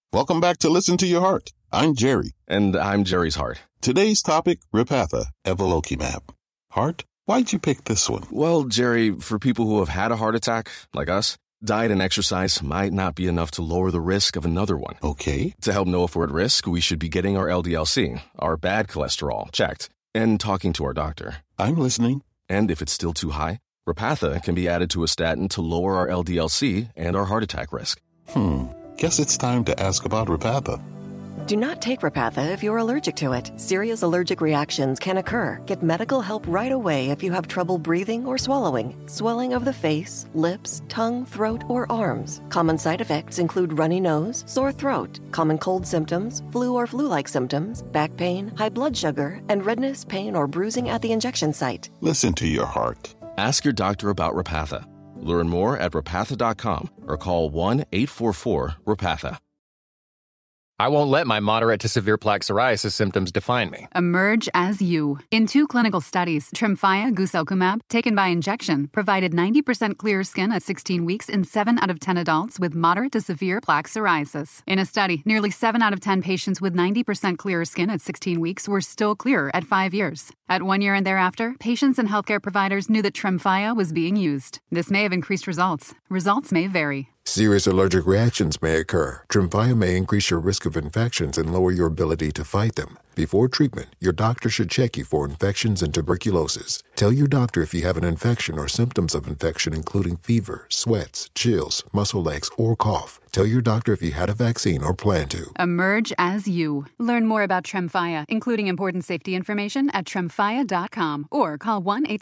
Welcome back to Listen to Your Heart. I'm Jerry. And I'm Jerry's heart. Today's topic, Repatha, Evolocumab. Heart, why'd you pick this one? Well, Jerry, for people who have had a heart attack, like us, diet and exercise might not be enough to lower the risk of another one. Okay. To help know if we're at risk, we should be getting our LDL-C, our bad cholesterol, checked, and talking to our doctor. I'm listening. And if it's still too high, Repatha can be added to a statin to lower our LDL-C and our heart attack risk. Guess it's time to ask about Repatha. Do not take Repatha if you're allergic to it. Serious allergic reactions can occur. Get medical help right away if you have trouble breathing or swallowing, swelling of the face, lips, tongue, throat, or arms. Common side effects include runny nose, sore throat, common cold symptoms, flu or flu-like symptoms, back pain, high blood sugar, and redness, pain, or bruising at the injection site. Listen to your heart. Ask your doctor about Repatha. Learn more at repatha.com or call 1-844-REPATHA. I won't let my moderate to severe plaque psoriasis symptoms define me. Emerge as you. In 2 clinical studies, Tremfya guselkumab, taken by injection, provided 90% clearer skin at 16 weeks in 7 out of 10 adults with moderate to severe plaque psoriasis. In a study, nearly 7 out of 10 patients with 90% clearer skin at 16 weeks were still clearer at 5 years. At 1 year and thereafter, patients and healthcare providers knew that Tremfya was being used. This may have increased results. Results may vary. Serious allergic reactions may occur. Tremfya may increase your risk of infections and lower your ability to fight them. Before treatment, your doctor should check you for infections and tuberculosis. Tell your doctor if you have an infection or symptoms of infection, including fever, sweats, chills, muscle aches, or cough. Tell your doctor if you had a vaccine or plan to. Emerge as you. Learn more about Tremfya, including important safety information at tremfya.com or call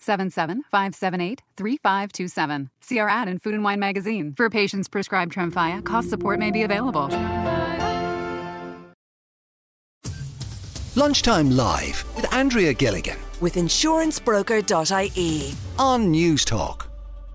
1-877-578-3527. See our ad in Food & Wine magazine. For patients prescribed Tremfya, cost support may be available. Lunchtime Live with Andrea Gilligan with insurancebroker.ie on News Talk.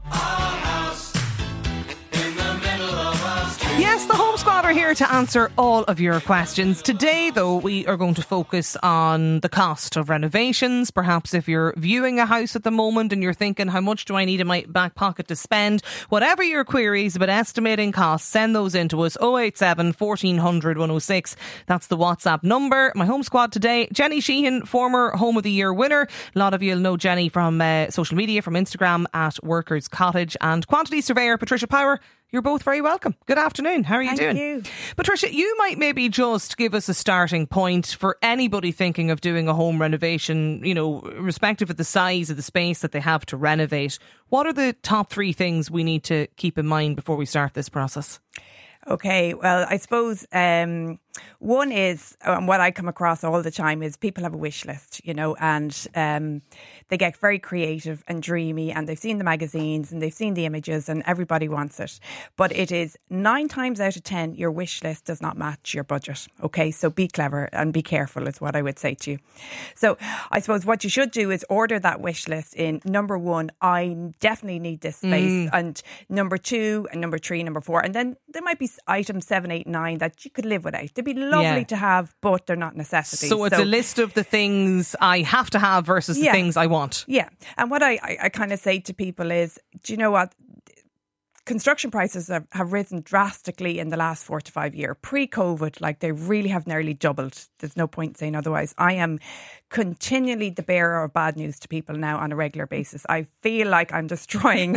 Yes, the Home Squad are here to answer all of your questions. Today, though, we are going to focus on the cost of renovations. Perhaps if you're viewing a house at the moment and you're thinking, how much do I need in my back pocket to spend? Whatever your queries about estimating costs, send those in to us. 087 1400 106. That's the WhatsApp number. My Home Squad today, Jenny Sheehan, former Home of the Year winner. A lot of you will know Jenny from social media, from Instagram at Workers Cottage, and quantity surveyor Patricia Power. You're both very welcome. Good afternoon. How are you doing? Thank you. Patricia, you might maybe just give us a starting point for anybody thinking of doing a home renovation, you know, irrespective of the size of the space that they have to renovate. What are the top 3 things we need to keep in mind before we start this process? Okay, well, I suppose one is, what I come across all the time is people have a wish list, you know, and they get very creative and dreamy, and they've seen the magazines and they've seen the images and everybody wants it. But it is 9 times out of 10, your wish list does not match your budget. Okay, so be clever and be careful is what I would say to you. So I suppose what you should do is order that wish list in number 1, I definitely need this space, and number 2 and number 3, number 4, and then there might be items 7, 8, 9 that you could live without. They'd be lovely to have, but they're not necessities. So it's a list of the things I have to have versus the things I want. Yeah. And what I kind of say to people is, do you know what? Construction prices have risen drastically in the last 4 to 5 years. Pre-COVID, like they really have nearly doubled. There's no point saying otherwise. I am continually the bearer of bad news to people now on a regular basis. I feel like I'm destroying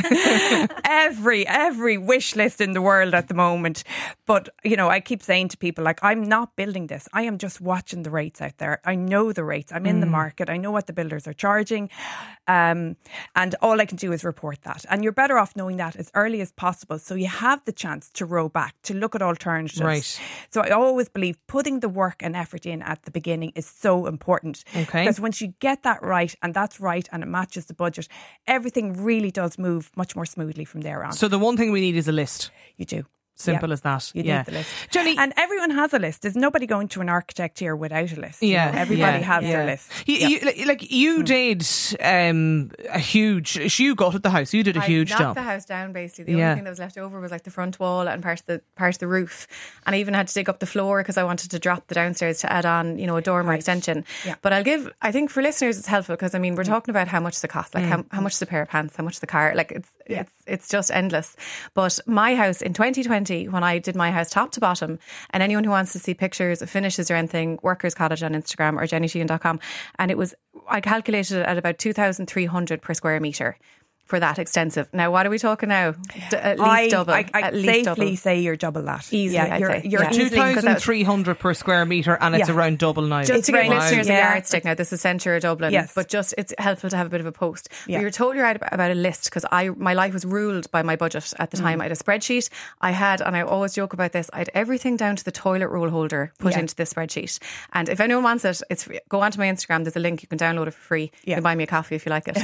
every wish list in the world at the moment. But, you know, I keep saying to people, like, I'm not building this. I am just watching the rates out there. I know the rates. I'm in the market. I know what the builders are charging. And all I can do is report that. And you're better off knowing that as early as possible, so you have the chance to row back, to look at alternatives. Right. So I always believe putting the work and effort in at the beginning is so important. Okay. Because once you get that right, and that's right, and it matches the budget, everything really does move much more smoothly from there on. So the one thing we need is a list. You do. Simple as that. You need the list. Jenny. And everyone has a list. There's nobody going to an architect here without a list. You know, everybody has their list. You did a huge... You gutted the house. You did a huge job. I knocked the house down, basically. The only thing that was left over was like the front wall and part of the roof. And I even had to dig up the floor because I wanted to drop the downstairs to add on, you know, a dormer extension. Yeah. But I think for listeners it's helpful because, I mean, we're talking about how much the cost, like how much is a pair of pants, how much is the car. Like it's just endless. But my house in 2020, 2020 when I did my house top to bottom. And anyone who wants to see pictures of finishes or anything, Workers Cottage on Instagram or jennysheehan.com. And I calculated it at about 2,300 per square metre. For that extensive. Now, what are we talking now? At least double. I'd safely say you're double that. Easily, you're 2,300 per square metre, and it's around double now. Just to give listeners a yardstick now, this is centre of Dublin, but just it's helpful to have a bit of a post. But you're totally right about a list, because my life was ruled by my budget at the time. I had a spreadsheet. And I always joke about this, I had everything down to the toilet roll holder put into this spreadsheet. And if anyone wants it, go onto my Instagram. There's a link. You can download it for free. You can buy me a coffee if you like it.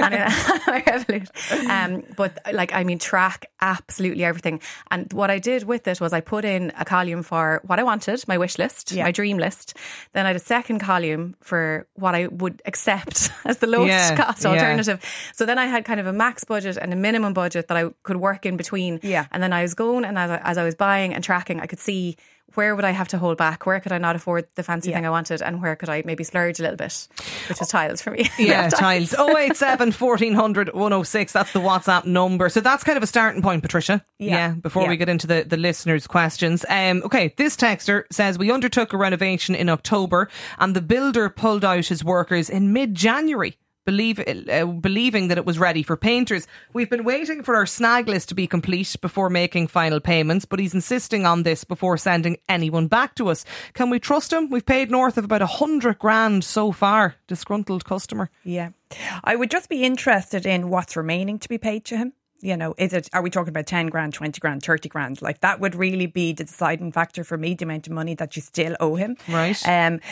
But track absolutely everything. And what I did with it was I put in a column for what I wanted, my wish list, my dream list. Then I had a second column for what I would accept as the lowest cost alternative. So then I had kind of a max budget and a minimum budget that I could work in between. And then I was going, and as I was buying and tracking, I could see where would I have to hold back? Where could I not afford the fancy thing I wanted? And where could I maybe splurge a little bit? Which was tiles for me. Yeah, tiles. 087 1400 106. That's the WhatsApp number. So that's kind of a starting point, Patricia. Before we get into the listeners' questions. Okay, this texter says, we undertook a renovation in October and the builder pulled out his workers in mid-January. Believing that it was ready for painters. We've been waiting for our snag list to be complete before making final payments, but he's insisting on this before sending anyone back to us. Can we trust him? We've paid north of about 100 grand so far. Disgruntled customer. Yeah. I would just be interested in what's remaining to be paid to him. You know, are we talking about 10 grand, 20 grand, 30 grand? Like, that would really be the deciding factor for me, the amount of money that you still owe him. Right.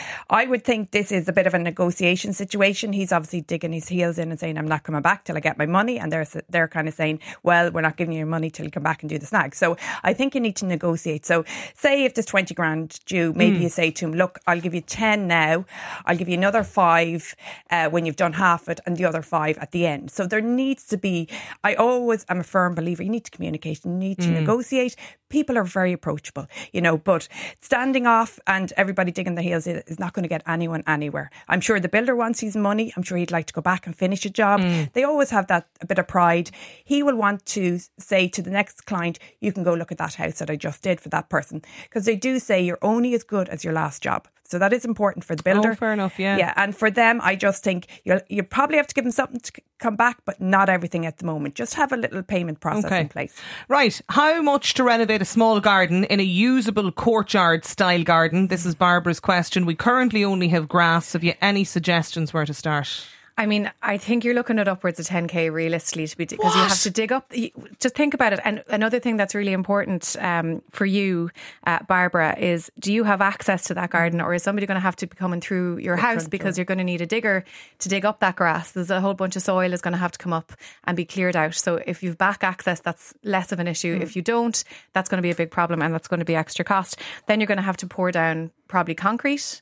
I would think this is a bit of a negotiation situation. He's obviously digging his heels in and saying, I'm not coming back till I get my money. And they're kind of saying, well, we're not giving you your money till you come back and do the snag. So I think you need to negotiate. So say if there's 20 grand due, maybe you say to him, look, I'll give you 10 now. I'll give you another 5 when you've done half it, and the other 5 at the end. So there needs to be, I'm a firm believer, you need to communicate, you need to negotiate. People are very approachable, you know, but standing off and everybody digging their heels is not going to get anyone anywhere. I'm sure the builder wants his money. I'm sure he'd like to go back and finish a job. They always have that a bit of pride. He will want to say to the next client, you can go look at that house that I just did for that person. Because they do say you're only as good as your last job. So that is important for the builder. Oh, fair enough, yeah. Yeah, and for them, I just think you probably have to give them something to come back, but not everything at the moment. Just have a little payment process in place. Right. How much to renovate a small garden in a usable courtyard style garden? This is Barbara's question. We currently only have grass. Have you any suggestions where to start? I mean, I think you're looking at upwards of 10k realistically because you have to dig up. Just think about it. And another thing that's really important for you, Barbara, is do you have access to that garden, or is somebody going to have to be coming through your house because you're going to need a digger to dig up that grass? There's a whole bunch of soil is going to have to come up and be cleared out. So if you've back access, that's less of an issue. If you don't, that's going to be a big problem, and that's going to be extra cost. Then you're going to have to pour down probably concrete.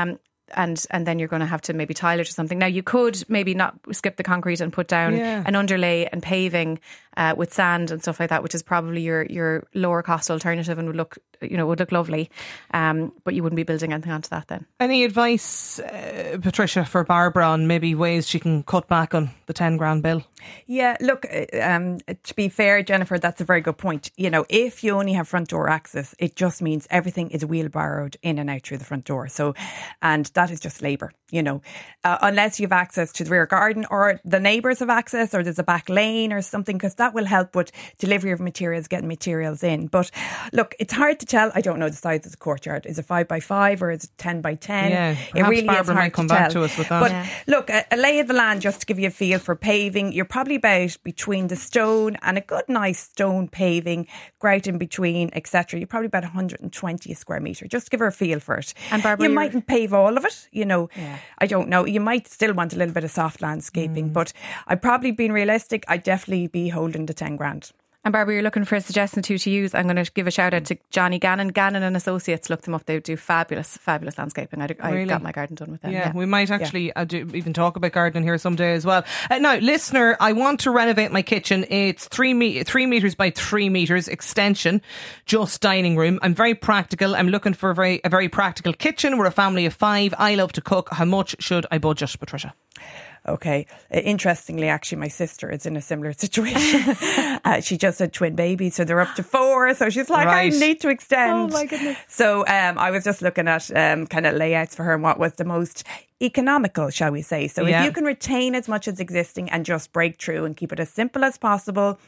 And then you're going to have to maybe tile it or something. Now, you could maybe not skip the concrete and put down an underlay and paving with sand and stuff like that, which is probably your lower cost alternative and would look lovely. But you wouldn't be building anything onto that then. Any advice, Patricia, for Barbara on maybe ways she can cut back on the 10 grand bill? Yeah, look, to be fair, Jennifer, that's a very good point. You know, if you only have front door access, it just means everything is wheelbarrowed in and out through the front door. So, and that is just labour, you know, unless you have access to the rear garden or the neighbours have access or there's a back lane or something, because that will help with delivery of materials, getting materials in. But look, it's hard to tell. I don't know the size of the courtyard. Is it 5 by 5 or is it 10 by 10? Yeah, it really Barbara is hard might come to back tell. to us with that. But look, a lay of the land, just to give you a feel for paving, you're probably about between the stone and a good nice stone paving, grout in between, etc. You're probably about 120 a square metre, just to give her a feel for it. And Barbara, you mightn't pave all of it, you know. Yeah. I don't know. You might still want a little bit of soft landscaping, but I'd probably been realistic. I'd definitely be holding the 10 grand. And Barbara, you're looking for a suggestion to use. I'm going to give a shout out to Johnny Gannon. Gannon and Associates, look them up. They do fabulous landscaping. I got my garden done with them. Yeah, we might actually even talk about gardening here someday as well. Now, listener, I want to renovate my kitchen. It's 3 metres by 3 metres extension, just dining room. I'm very practical. I'm looking for a very practical kitchen. We're a family of 5. I love to cook. How much should I budget, Patricia? Okay. Interestingly, actually, my sister is in a similar situation. She just had twin babies, so they're up to 4. So she's like, I need to extend. Oh my goodness. So I was just looking at kind of layouts for her and what was the most economical, shall we say. So if you can retain as much as existing and just break through and keep it as simple as possible.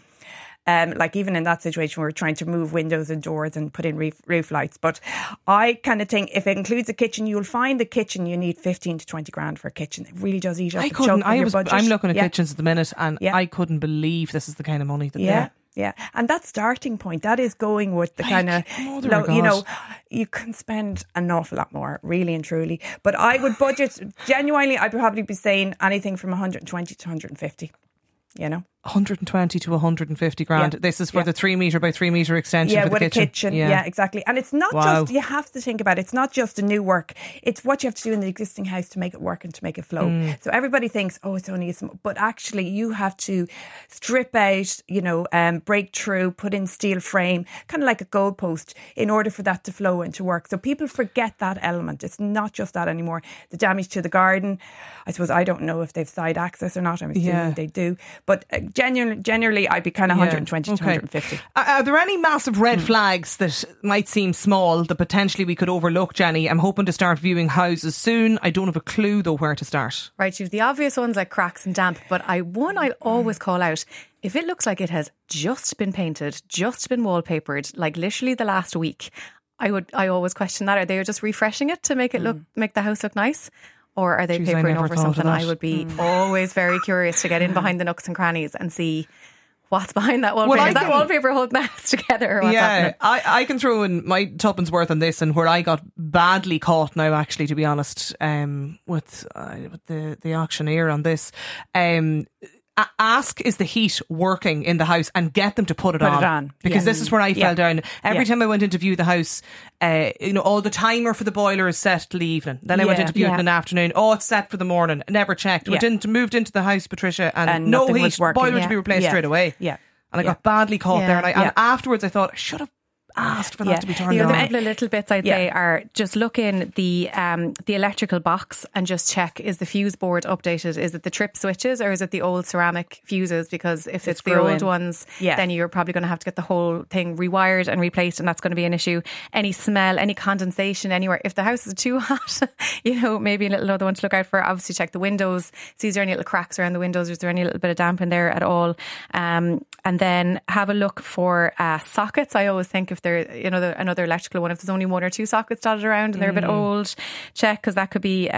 Like even in that situation, we're trying to move windows and doors and put in roof lights. But I kind of think if it includes a kitchen, you'll find the kitchen you need 15 to 20 grand for a kitchen. It really does eat up the chunk of your budget. I'm looking at kitchens at the minute, and I couldn't believe this is the kind of money that they're. Yeah, and that starting point, that is going with the kind of, you know, you can spend an awful lot more, really and truly. But I would budget, genuinely, I'd probably be saying anything from 120 to 150, you know. 120 to 150 grand. This is for the 3 metre by 3 metre extension for the kitchen. Yeah, with a kitchen. Yeah, exactly. And it's not just, you have to think about it, it's not just a new work. It's what you have to do in the existing house to make it work and to make it flow. So everybody thinks, oh, it's only a small, but actually you have to strip out, you know, break through, put in steel frame, kind of like a goalpost in order for that to flow and to work. So people forget that element. It's not just that anymore. The damage to the garden, I suppose, I don't know if they've side access or not. I'm assuming they do. But generally, I'd be kind of 120 to 150. Are there any massive red flags that might seem small that potentially we could overlook, Jenny? I'm hoping to start viewing houses soon. I don't have a clue, though, where to start. Right, you've the obvious ones like cracks and damp, but I'll always call out, if it looks like it has just been painted, just been wallpapered, like literally the last week, I always question that. Are they just refreshing it to make it make the house look nice? Or are they papering over something? I would be always very curious to get in behind the nooks and crannies and see what's behind that wallpaper. Is that wallpaper holding the house together? Or what's happening? I can throw in my tuppence worth on this, and where I got badly caught now, actually, to be honest, with the auctioneer on this. Ask, is the heat working in the house, and get them to put it on. Because this is where I fell down. Every time I went in to view the house, you know, the timer for the boiler is set till the evening. Then I went in to view it in the afternoon. Oh, it's set for the morning. Never checked. Moved into the house, Patricia, and no heat. Boiler to be replaced straight away. And I got badly caught there. And afterwards I thought, I should have asked for that to be turned on. The couple of little bits I'd say are just look in the electrical box and just check, is the fuse board updated? Is it the trip switches or is it the old ceramic fuses? Because if it's the old ones, then you're probably going to have to get the whole thing rewired and replaced, and that's going to be an issue. Any smell, any condensation anywhere. If the house is too hot, you know, maybe a little other one to look out for. Obviously check the windows, see is there any little cracks around the windows, is there any little bit of damp in there at all, and then have a look for sockets. I always think if they're, you know, another electrical one, if there's only 1 or 2 sockets dotted around and they're a bit old, check, because that could be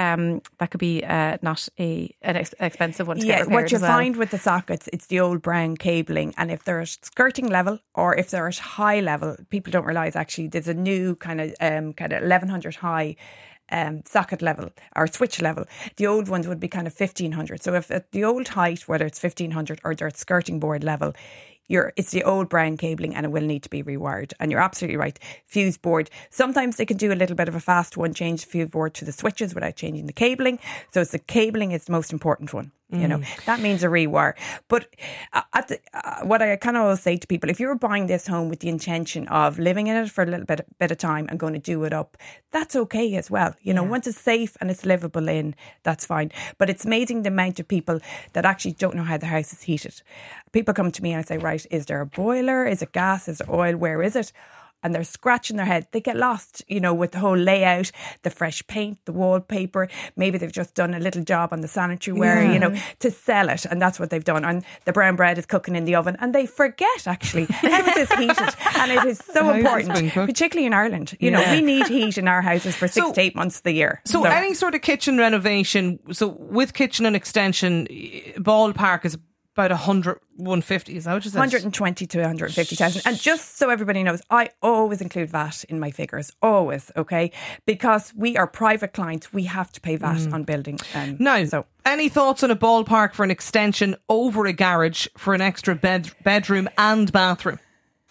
not an expensive one to get repaired. What you find with the sockets, it's the old brown cabling, and if they're at skirting level or if they're at high level, people don't realise actually there's a new kind of 1100 high socket level or switch level. The old ones would be kind of 1500. So if at the old height, whether it's 1500 or they're at skirting board level, it's the old brown cabling and it will need to be rewired. And you're absolutely right. Fuse board. Sometimes they can do a little bit of a fast one, change the fuse board to the switches without changing the cabling. So it's the cabling is the most important one. You know, that means a rewire. But what I kind of always say to people, if you're buying this home with the intention of living in it for a little bit of time and going to do it up, that's okay as well. You know, once it's safe and it's livable in, that's fine. But it's amazing the amount of people that actually don't know how the house is heated. People come to me and I say, right, is there a boiler? Is it gas? Is it oil? Where is it? And they're scratching their head. They get lost, you know, with the whole layout, the fresh paint, the wallpaper. Maybe they've just done a little job on the sanitary ware, you know, to sell it. And that's what they've done. And the brown bread is cooking in the oven. And they forget, actually, how it is heated. And it is so important, particularly in Ireland. You know, we need heat in our houses for 6 to 8 months of the year. So any sort of kitchen renovation, so with kitchen and extension, ballpark is about 150, is that what you said? 120 to 150,000. And just so everybody knows, I always include VAT in my figures. Always, okay? Because we are private clients, we have to pay VAT on building. Now, any thoughts on a ballpark for an extension over a garage for an extra bedroom and bathroom?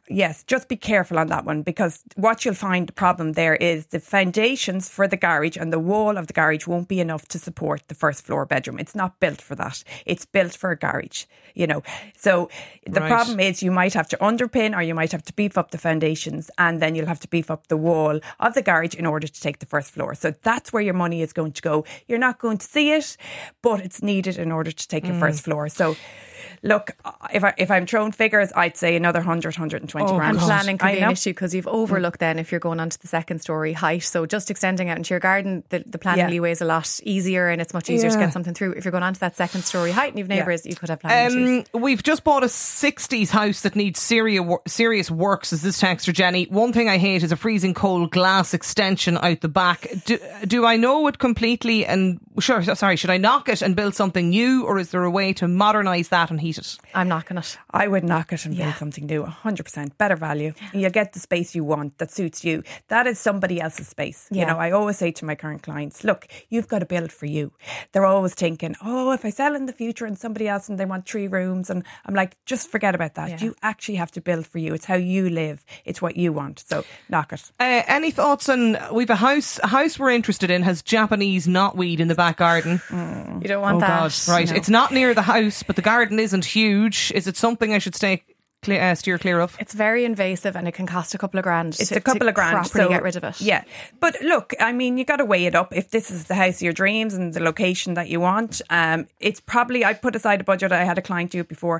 Yes, just be careful on that one, because what you'll find the problem there is the foundations for the garage and the wall of the garage won't be enough to support the first floor bedroom. It's not built for that. It's built for a garage, you know. So the problem is you might have to underpin, or you might have to beef up the foundations, and then you'll have to beef up the wall of the garage in order to take the first floor. So that's where your money is going to go. You're not going to see it, but it's needed in order to take your first floor. So look, if I'm throwing figures, I'd say another 100, 120 grand. Planning could be an issue, because you've overlooked then if you're going on to the second story height. So just extending out into your garden, the planning leeway is a lot easier, and it's much easier to get something through. If you're going on to that second story height and you've neighbours, you could have planning issues. We've just bought a 60s house that needs serious work, says this texter Jenny. One thing I hate is a freezing cold glass extension out the back. Do I know it completely? And should I knock it and build something new, or is there a way to modernise that and heat it? I'm knocking it. I would knock it and build something new. 100% better value. You'll get the space you want that suits you. That is somebody else's space. You know, I always say to my current clients, look, you've got to build for you. They're always thinking, oh, if I sell in the future and somebody else and they want 3 rooms, and I'm like, just forget about that. You actually have to build for you. It's how you live. It's what you want. So knock it. Any thoughts on, we've a house we're interested in has Japanese knotweed in the back garden. You don't want that. God, right. No. It's not near the house, but the garden isn't huge. Is it something I should steer clear of? It's very invasive, and it can cost a couple of grand. It's a couple of grand to get rid of it. Yeah, but look, I mean, you got to weigh it up. If this is the house of your dreams and the location that you want, it's probably, I put aside a budget. I had a client do it before,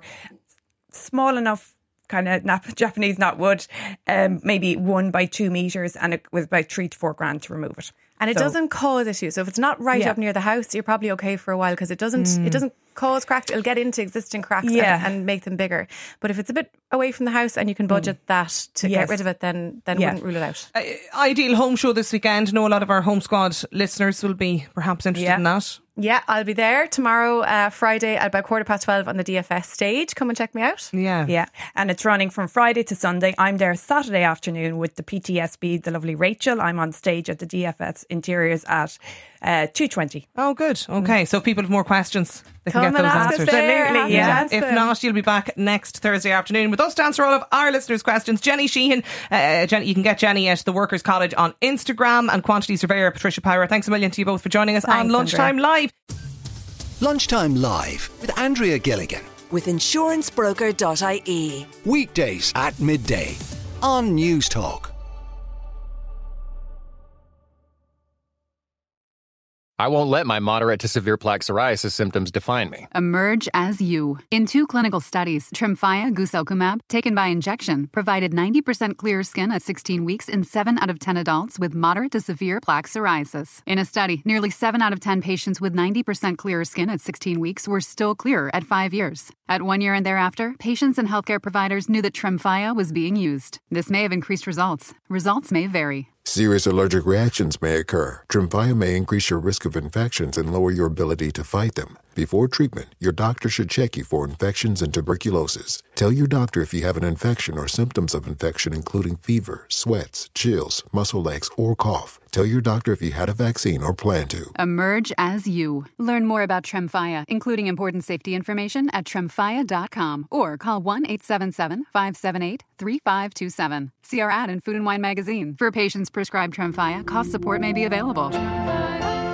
small enough, kind of Japanese knotwood, maybe 1 by 2 meters, and it was about 3 to 4 grand to remove it. And it doesn't cause issues. So if it's not right up near the house, you're probably okay for a while, because it doesn't cause cracks. It'll get into existing cracks and make them bigger. But if it's a bit away from the house and you can budget that to get rid of it, then wouldn't rule it out. Ideal Home Show this weekend. I know a lot of our Home Squad listeners will be perhaps interested in that. Yeah, I'll be there tomorrow, Friday, at about 12:15 on the DFS stage. Come and check me out. Yeah. And it's running from Friday to Sunday. I'm there Saturday afternoon with the PTSB, the lovely Rachel. I'm on stage at the DFS Interiors at 2:20. Oh, good. Okay, so if people have more questions, they can Come get those and ask answers. us there. Absolutely, If not, you'll be back next Thursday afternoon with us to answer all of our listeners' questions. Jenny Sheehan, Jenny, you can get Jenny at the Workers' College on Instagram, and quantity surveyor Patricia Power. Thanks a million to you both for joining us on Lunchtime Live. Lunchtime Live with Andrea Gilligan. With insurancebroker.ie. Weekdays at midday on News Talk. I won't let my moderate to severe plaque psoriasis symptoms define me. Emerge as you. In 2 clinical studies, Tremfya guselkumab, taken by injection, provided 90% clearer skin at 16 weeks in 7 out of 10 adults with moderate to severe plaque psoriasis. In a study, nearly 7 out of 10 patients with 90% clearer skin at 16 weeks were still clear at 5 years. At 1 year and thereafter, patients and healthcare providers knew that Tremfya was being used. This may have increased results. Results may vary. Serious allergic reactions may occur. Tremfya may increase your risk of infections and lower your ability to fight them. Before treatment, your doctor should check you for infections and tuberculosis. Tell your doctor if you have an infection or symptoms of infection, including fever, sweats, chills, muscle aches, or cough. Tell your doctor if you had a vaccine or plan to. Emerge as you. Learn more about Tremfya, including important safety information, at tremfya.com or call 1-877-578-3527. See our ad in Food and Wine magazine. For patients prescribed Tremfya, cost support may be available.